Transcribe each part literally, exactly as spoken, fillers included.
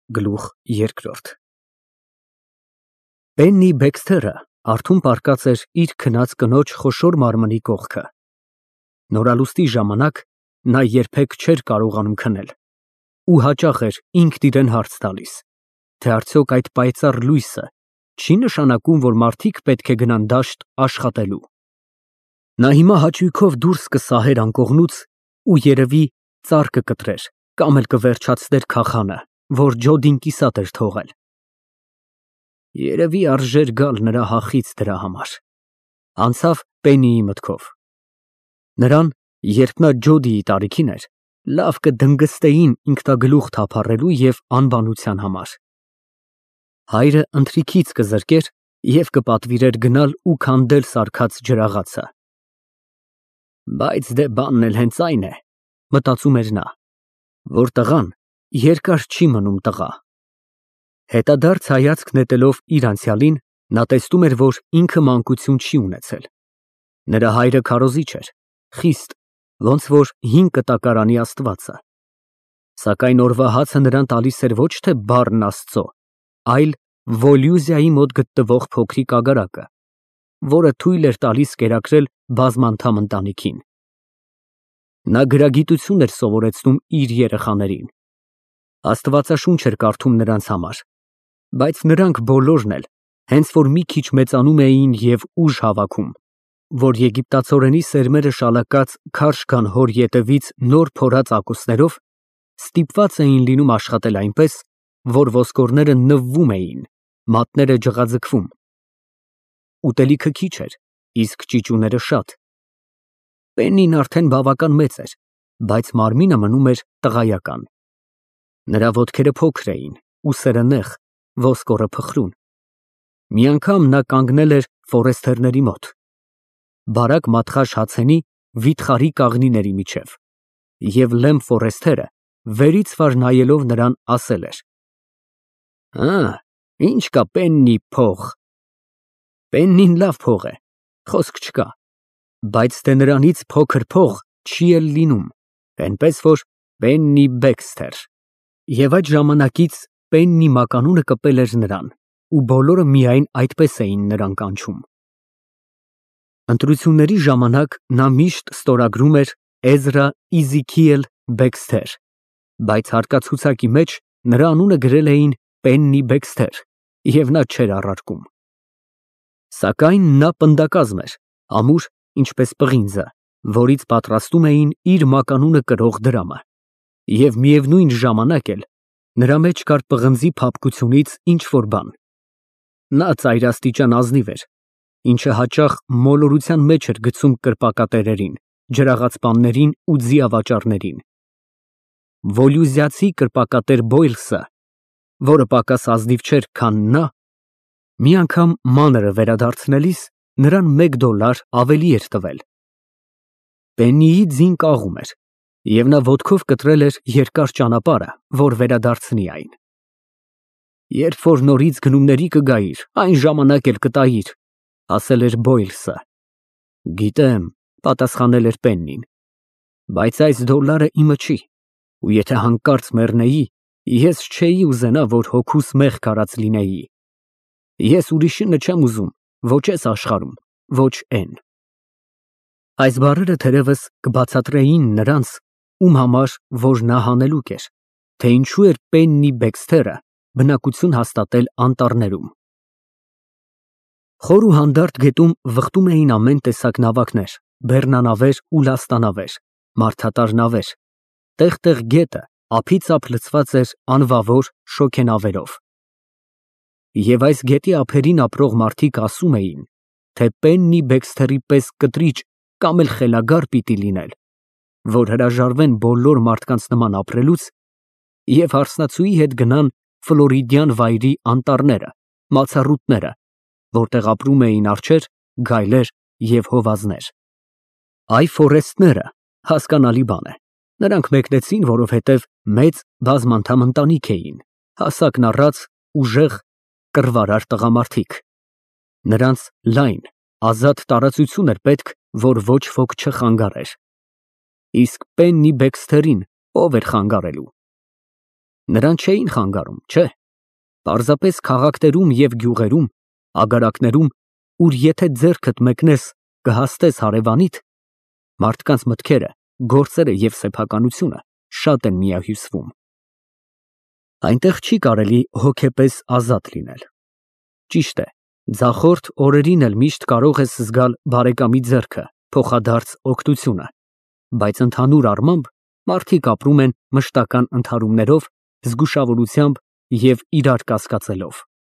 Գլուխ երկրորդ Պեննի Բեքսթերը արթուն պառկած էր իր քնած կնոջ խոշոր մարմնի կողքը։ Նորալուստի ժամանակ նա երբեք չէր կարողանում քնել ու հաճախ էր ինքն իրեն հարց տալիս, թե արդյոք այդ պայծառ լույսը չի նշանակում, որ մարդիկ պետք է գնան դաշտ աշխատելու։ Նա հիմա հաճույքով դուրս կսահեր անկողնուց ու երևի ծառ կկտրեր կամ էլ կվերջացներ քաղանը, որ Ջոդին կիսատ էր թողել։ Երևի արժեր գալ նրա հախից դրա համար, անցավ Պեննիի մտքով։ Նրան, երբ նա Ջոդիի տարիքին էր, լավ կդնգստեին ինքնագլուխ թափառելու և անբանության համար։ Հայրը ընթրիքից կզրկեր և կպատվիրեր գնալ ու քանդել սարքած ջրաղացը։ Բայց դե բանն էլ հենց այն է, մտածում էր նա, որ տղան երկար չի մնում տղա։ Հետադարձ հայացք նետելով իր անցյալին, նա տեսնում էր, որ ինքը մանկություն չի ունեցել։ Նրա հայրը քարոզիչ էր, խիստ, ոնց որ հին կտակարանի աստվածը։ Սակայն օրվա հացը նրան տալիս էր ոչ թե բառն Աստծո, այլ Վոլյուզիայի մոտ գտնվող փոքրիկ ագարակը, որը թույլ էր տալիս կերակրել բազմանդամ ընտանիքին։ Նա գրագիտություն էր սովորեցնում իր երեխաներին, աստվածաշունչ էր կարդում նրանց համար, բայց նրանք բոլորն էլ հենց որ մի քիչ մեծանում էին և ուժ հավաքում, որ եգիպտացորենի սերմերը շալակած քարշ գան հոր ետևից նոր փորած ակոսներով, ստիպված էին լինում աշխատել այնպես, որ ոսկորները նվվում էին, մատները ջղաձգվում։ Ուտելիքը քիչ էր, իսկ ճիճուները շատ։ Պեննին արդեն բավական մեծ էր, բայց մարմինը մնում էր տղայական։ Նրա ոտքերը փոքր էին, ուսերը նեղ, ոսկորը փխրուն։ Մի անգամ նա կանգնել էր ֆորեստերների մոտ, բարակ մատխաշ հացենի վիթխարի կաղնիների միջև, և Լեմ Ֆորեսթերը վերից վար նայելով նրան ասել էր. «Ա, ինչ կա Պեննի փող»։ Պեննին լավ փող է, խոսք չկա, բայց դե նրանից փոքր փող չի էլ լինում, էնպես որ Պեննի Բեքսթեր։ Եվ այդ ժամանակից Պեննի մականունը կպել էր նրան, ու բոլորը միայն այդպես էին նրան կանչում։ Ընտրությունների ժամանակ նա միշտ ստորագրում էր Էզրա Իզիքիել Բեքսթեր, բայց հարկացուցակի մեջ նրա անունը գրել էին Պեննի Բեքսթեր, և նա չէր առարկում։ Սակայն նա պնդակազմ էր, ամուր, ինչպես պղինձը, որից պատրաստում էին իր մականունը կրող դրամը, և միևնույն ժամանակ էլ նրա մեջ կար պղնձի փափկությունից ինչ֊որ բան։ Նա ծայրաստիճան ազնիվ էր, ինչը հաճախ մոլորության մեջ էր գցում կրպակատերերին, ջրաղացպաններին ու ձիավաճառներին։ Վոլյուզիացի կրպակատեր Բոյլսը, որը պակաս ազնիվ չէր, քան նա, մի անգամ մանրը վերադարձնելիս նրան մեկ դոլար ավելի էր տվել։ Պեննիի ձին կաղում էր, և նա ոտքով կտրել էր երկար ճանապարհը, որ վերադարձնի այն։ Երբ որ նորից գնումների կգայիր, այն ժամանակ էլ կտայիր, ասել էր Բոյլսը։ Գիտեմ, պատասխանել էր Պեննին, բայց այս դոլարը իմը չի, ու եթե հանկարծ մեռնեի, ես չէի ուզենա, որ հոգուս մեղք արած լինեի։ Ես ուրիշինը չեմ ուզում, ոչ էս աշխարհում, ոչ էն։ Այս բառերը թերևս կբացատրեին նրանց, ում համար որ նա հանելուկ էր, թե ինչու էր Պեննի Բեքսթերը բնակություն հաստատել անտառներում։ Խոր ու հանդարտ գետում վխտում էին ամեն տեսակ նավակներ, բեռնանավեր ու լաստանավեր, մարդատար նավեր, տեղ֊տեղ գետը ափից ափ լցված էր անվավոր շոգենավերով։ Եվ այս գետի ափերին ապրող մարդիկ ասում էին, թե Պեննի Բեքսթերի պես կտրիճ կամ էլ խելագար պիտի լինել, որ հրաժարվեն բոլոր մարդկանց նման ապրելուց և հարսնացուի հետ գնան ֆլորիդյան վայրի անտառները, մացառուտները, որտեղ ապրում էին արջեր, գայլեր և հովազներ։ Այ ֆորեստները հասկանալի բան է, նրանք մեկնեցին, որովհետև մեծ բազմանդամ ընտանիք էին, հասակն առած, ուժեղ, կռվարար տղամարդիկ։ Նրանց լայն, ազատ տարածություն էր պետք, որ ոչ ոք չխանգարեր։ Իսկ Պեննի Բեքսթերին ով էր խանգարելու։ Նրան չէին խանգարում, չէ, պարզապես քաղաքներում և գյուղերում, ագարակներում, ուր եթե ձեռքդ մեկնես, կհասնես հարևանիդ, մարդկանց մտքերը, գործերը և սեփականությունը շատ են միահյուսվում։ Այնտեղ չի կարելի հոգեպես ազատ լինել։ Ճիշտ է, ձախորդ օրերին էլ միշտ կարող ես զգալ բարեկամի ձեռքը, փոխադարձ օգնությունը, բայց ընդհանուր առմամբ մարդիկ ապրում են մշտական ընդհարումներով, զգուշավորությամբ և իրար կասկածելով։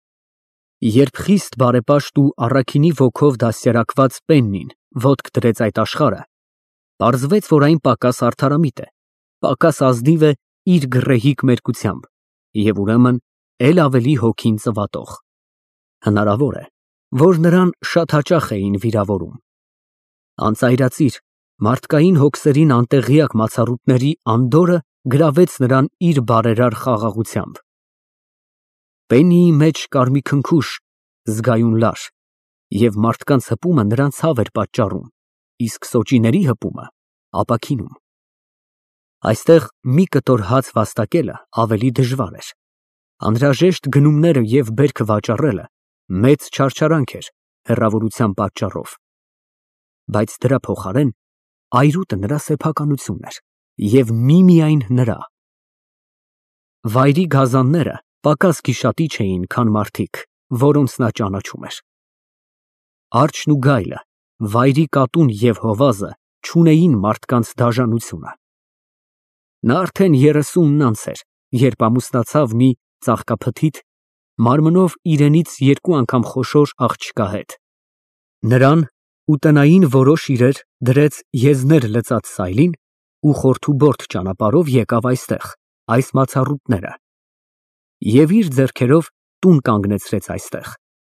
Երբ խիստ բարեպաշտ ու առաքինի ոգով դաստիարակված Պեննին ոտք դրեց այդ աշխարհը, պարզվեց, որ այն պակաս արդարամիտ է, պակաս ազնիվ է իր գռեհիկ մերկությամբ և ուրեմն էլ ավելի հոգին ծվատող։ Հնարավոր է, որ նրան շատ հաճախ էին վիրավորում։ Անծայրածիր, մարդկային հոգսերին անտեղյակ մացառուտների անդորրը գրավեց նրան իր բարերար խաղաղությամբ։ Պեննիի մեջ կար մի քնքուշ, զգայուն լար, և մարդկանց հպումը նրան ցավ էր պատճառում, իսկ սոճիների հպումը ապաքինում։ Այստեղ մի կտոր հաց վաստակելը ավելի դժվար էր։ Անհրաժեշտ գնումները և բերքը վաճառելը մեծ չարչարանք էր հեռավորության պատճառով, բայց դրա փոխարեն այրուտը նրա սեփականությունն էր և միմիայն նրա։ Վայրի գազանները պակաս գիշատիչ էին, քան մարդիկ, որոնց նա ճանաչում էր։ Արջն ու գայլը, վայրի կատուն և հովազը չունեին մարդկանց դաժանությունը։ Նա արդեն երեսունն անց էր, երբ ամուսնացավ մի ծաղկափթիթ, մարմնով իրենից երկու անգամ խոշոր աղջկա հետ։ Նրան ու տնային որոշ իրեր դրեց եզներ լցած սայլին ու խորթուբորդ ճանապարհով եկավ այստեղ, այս մացառուտները, և իր ձեռքերով տուն կանգնեցրեց այստեղ։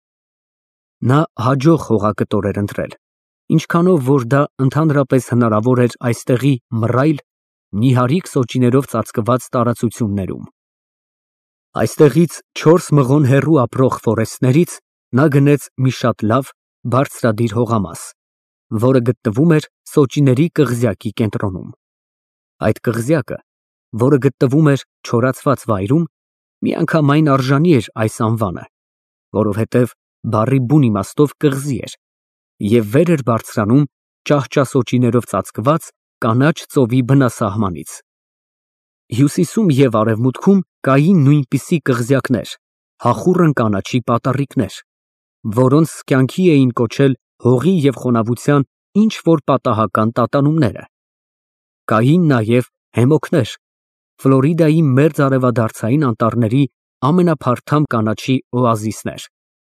Նա հաջող հողակտոր էր ընտրել, ինչքանով որ դա ընդհանրապես հնարավոր էր այստեղի մռայլ, նիհարիկ սոճիներով ծածկված տարածություններում։ Այստեղից չորս մղոն հեռու ապրող ֆորեստներից նա գնեց մի շատ լավ, բարձրադիր հողամաս, որը գտնվում էր սոճիների կղզյակի կենտրոնում։ Այդ կղզյակը, որը գտնվում էր չորացված վայրում, միանգամայն արժանի էր այս անվանը, որովհետև բառի բուն իմաստով կղզի էր և վեր էր բարձրանում ճահճասոճիներով ծածկված կանաչ ծովի բնասահմանից։ Հյուսիսում և արևմուտքում կային նույնպիսի կղզյակներ, հախուռն կանաչի պատառիկներ, որոնց կյանքի էին կոչել հողի և խոնավության ինչ֊որ պատահական տատանումները։ Կային նաև հեմոքներ, Ֆլորիդայի մերձարևադարձային անտառների ամենափարթամ կանաչի օազիսներ։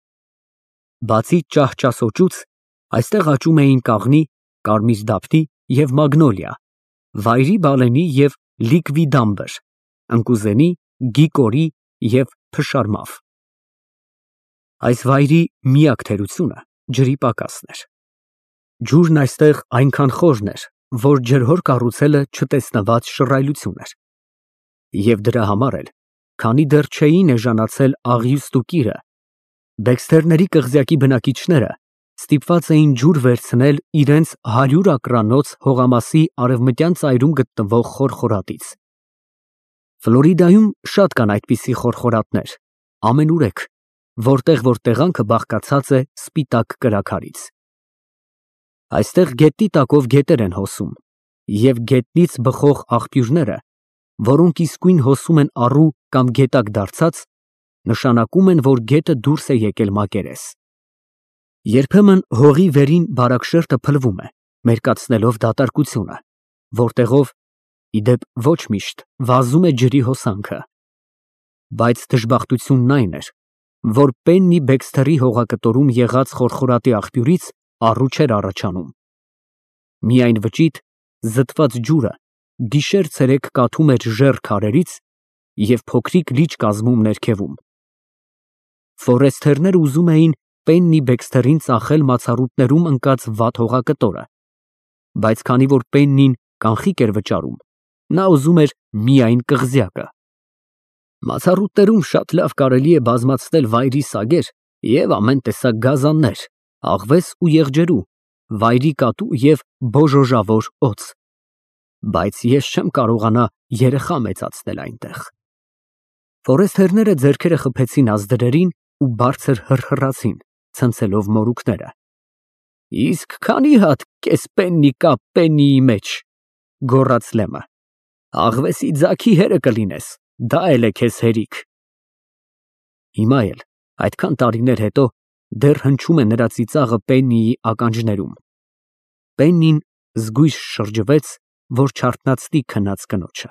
Բացի ճահճասոճուց, այստեղ աճում էին կաղնի, կարմիր դափնի և մագնոլիա, վայրի բալենի և լիկվիդամբր, ընկուզենի, գիկորի և փշարմավ։ Այս վայրի միակ թերությունը ջրի պակասն էր։ Ջուրն այստեղ այնքան խորն էր, որ ջրհոր կառուցելը չտեսնված շռայլություն էր։ Եվ դրա համար էլ, քանի դեռ չէին էժանացել աղյուստն ու կիրը, Բեքսթերների կղզյակի բնակիչները ստիպված էին ջուր վերցնել իրենց հարյուր ակռանոց հողամասի արևմտյան ծայրում գտնվող խորխորատից։ Ֆլորիդայում շատ կան այդպիսի խորխորատներ, ամենուրեք, որտեղ որ տեղանքը բաղկացած է սպիտակ կրաքարից։ Այստեղ գետնի տակով գետեր են հոսում, և գետնից բխող աղբյուրները, որոնք իսկույն հոսում են առու կամ գետակ դարձած, նշանակում են, որ գետը դուրս է եկել մակերես։ Երբեմն հողի վերին բարակ շերտը փլվում է, մերկացնելով դատարկությունը, որտեղով, ի դեպ ոչ միշտ, վազում է ջրի հոսանքը։ Բայց դժբախտությունն այն էր, որ Պեննի Բեքսթերի հողակտորում եղած խորխորատի աղբյուրից առու չէր առաջանում։ Միայն վճիտ, զտված ջուրը գիշեր֊ցերեկ կաթում էր ժեռ քարերից և փոքրիկ լիճ կազմում ներքևում։ Ֆորեստերները ուզում էին Պեննի Բեքսթերին ծախել մացառուտներում ընկած վատ հողակտորը, բայց քանի որ Պեննին կանխիկ էր վճարում, նա ուզում էր միայն կղզյակը։ Մացառուտներում շատ լավ կարելի է բազմացնել վայրի սագեր և ամեն տեսակ գազաններ, աղվես ու եղջերու, վայրի կատու և բոժոժավոր օձ, բայց ես չեմ կարողանա երեխա մեծացնել այնտեղ։ Ֆորեստերները ձեռքերը խփեցին ազդրերին ու բարձր հռհռացին, ցնցելով մորուքները։ Իսկ քանի հատ կես պեննի կա պեննիի մեջ, գոռաց Լեմը։ Աղվեսի ձագի հերը կլինես, դա էլ է քեզ հերիք։ Հիմա էլ, այդքան տարիներ հետո, դեռ հնչում է նրա ծիծաղը Պեննիի ականջներում։ Պեննին զգույշ շրջվեց, որ չարթնացնի քնած կնոջը։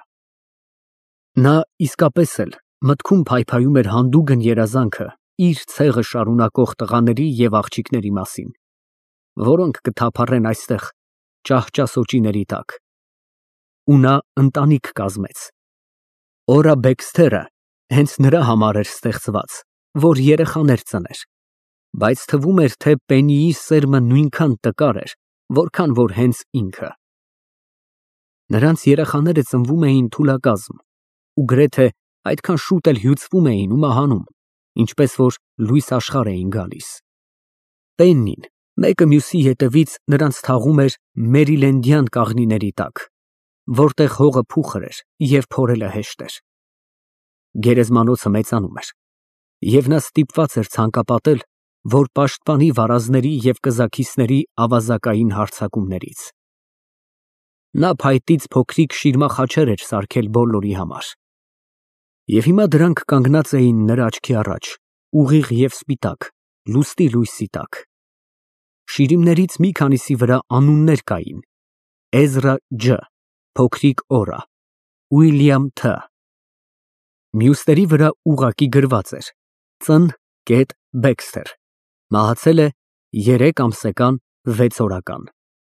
Նա իսկապես էլ մտքում փայփայում էր հանդուգն երազանքը իր ցեղը շարունակող տղաների և աղջիկների մասին, որոնք կթափառեն այստեղ ճահճասոճիների տակ։ Ու նա ընտանիք կազմեց։ Օրա Բեքսթերը հենց նրա համար էր ստեղծված, որ երեխաներ ծներ, բայց թվում էր, թե Պեննիի սերմը նույնքան տկար էր, որքան որ հենց ինքը։ Նրանց երեխաները ծնվում էին թուլակազմ ու գրեթե այդքան շուտ էլ հյուծվում էին ու մահանում, ինչպես որ լույս աշխարհ էին գալիս։ Պեննին մեկը մյուսի ետևից նրանց թաղում էր մերիլենդյան կաղնիների տակ, որտեղ հողը փուխր էր և փորելը հեշտ էր։ Գերեզմանոցը մեծանում էր, և նա ստիպված էր ցանկապատել, որ պաշտպանի վարազների և կզաքիսների ավազակային հարձակումներից։ Նա փայտից փոքրիկ շիրմախաչեր էր սարքել բոլորի համար։ Եվ հիմա դրանք կանգնած էին նրա աչքի առաջ, ուղիղ և սպիտակ, լուսնի լույսի տակ։ Շիրիմներից մի քանիսի վրա անուններ կային. Էզրա Ջ, փոքրիկ Օրա, Ուիլյամ Თ. Մյուսների վրա ուղղակի գրված էր. Ծն. Բեքսթեր, մահացել է երեք ամսական վեց օրական։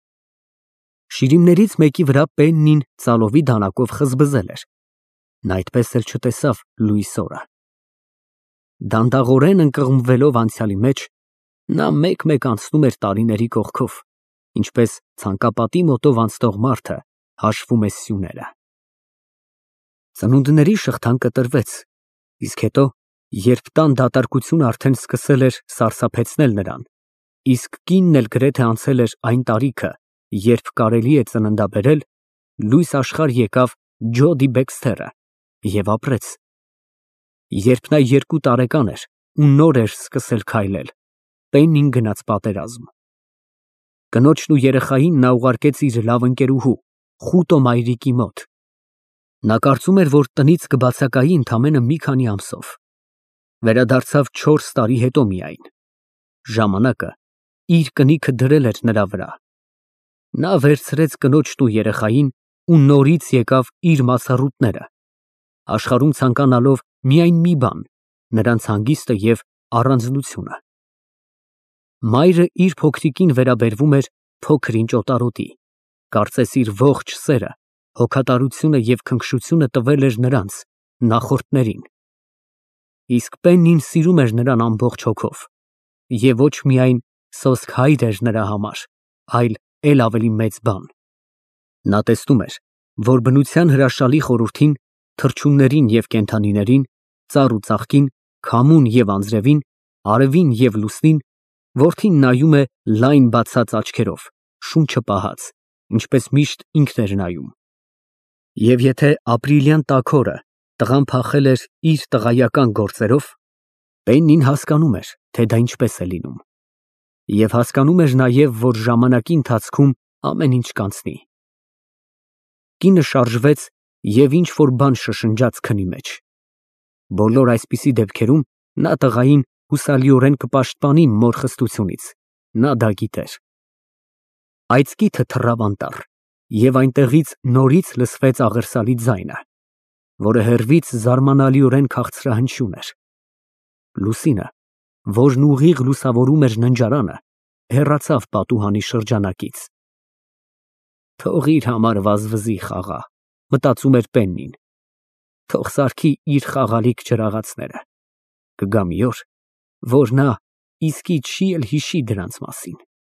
Շիրիմներից մեկի վրա Պեննին ծալովի դանակով խզբզել էր։ Նա այդպես էլ չտեսավ լույս օրը։ Դանդաղորեն ընկղմվելով անցյալի մեջ, նա մեկ֊մեկ անցնում էր տարիների կողքով, ինչպես ցանկապատի մոտով անցնող մարդը հաշվում է սյուները։ Ծնունդների շղթան կտրվեց, իսկ հետո, երբ տան դատարկությունը արդեն սկսել էր սարսափեցնել նրան, իսկ կինն էլ գրեթե անցել էր այն տարիքը, երբ կարելի է ծննդաբերել, լույս աշխարհ եկավ Ջոդի Բեքսթերը և ապրեց։ Երբ նա երկու տարեկան էր ու նոր էր սկսել քայլել, Պեննին գնաց պատերազմ։ Կնոջն ու երեխային նա ուղարկեց իր լավ ընկերուհու, Խուտո մայրիկի մոտ։ Նա կարծում էր, որ տնից կբացակայի ընդամենը մի քանի ամսով։ Վերադարձավ չորս տարի հետո միայն։ Ժամանակը իր կնիքը դրել էր նրա վրա։ Նա վերցրեց կնոջն ու երեխային ու նորից եկավ իր մասառուտները, աշխարհում ցանկանալով միայն մի բան՝ նրանց հանգիստը և առանձնությունը։ Մայրը իր փոքրիկին վերաբերվում էր փոքր-ինչ օտարոտի, կարծես իր ողջ սերը, հոգատարությունը և քնքշությունը տվել էր նրանց, նախորդներին։ Իսկ Պեննին սիրում էր նրան ամբողջ հոգով, և ոչ միայն սոսկ հայր էր նրա համար, այլ էլ ավելի մեծ բան։ Նա տեսնում էր, որ բնության հրաշալի խորհրդին, թռչուններին և կենդանիներին, ծառ ու ծաղկին, քամուն և անձրևին, արևին և լուսնին, որդին նայում է լայն բացած աչքերով, շունչը պահած, ինչպես միշտ ինքն էր նայում։ Եվ եթե ապրիլյան տաք օրը տղան փախել էր իր տղայական գործերով, Պեննին հասկանում էր, թե դա ինչպես է լինում։ Եվ հասկանում էր նաև, որ ժամանակի ընթացքում ամեն ինչ կանցնի։ Կինը շարժվեց և ինչ֊որ բան շշնջաց քնի մեջ։ Բոլոր այսպիսի դեպքերում նա տղային հուսալիորեն կպաշտպանի մոր խստությունից, նա դա գիտեր։ Այծկիթը թռավ անտառ, և այնտեղից նորից լսվեց աղերսալի ձայնը, որը հեռվից զարմանալիորեն քաղցրահնչյուն էր։ Լուսինը, որն ուղիղ լուսավորում էր ննջարանը, հեռացավ պատուհանի շրջանակից։ Թող իր համար վազվզի խաղա, մտածում էր Պեննին, թող սարքի իր խաղալիք ջրաղացները, կգա մի օր, որ նա իսկի չի էլ հիշի դրանց մասին։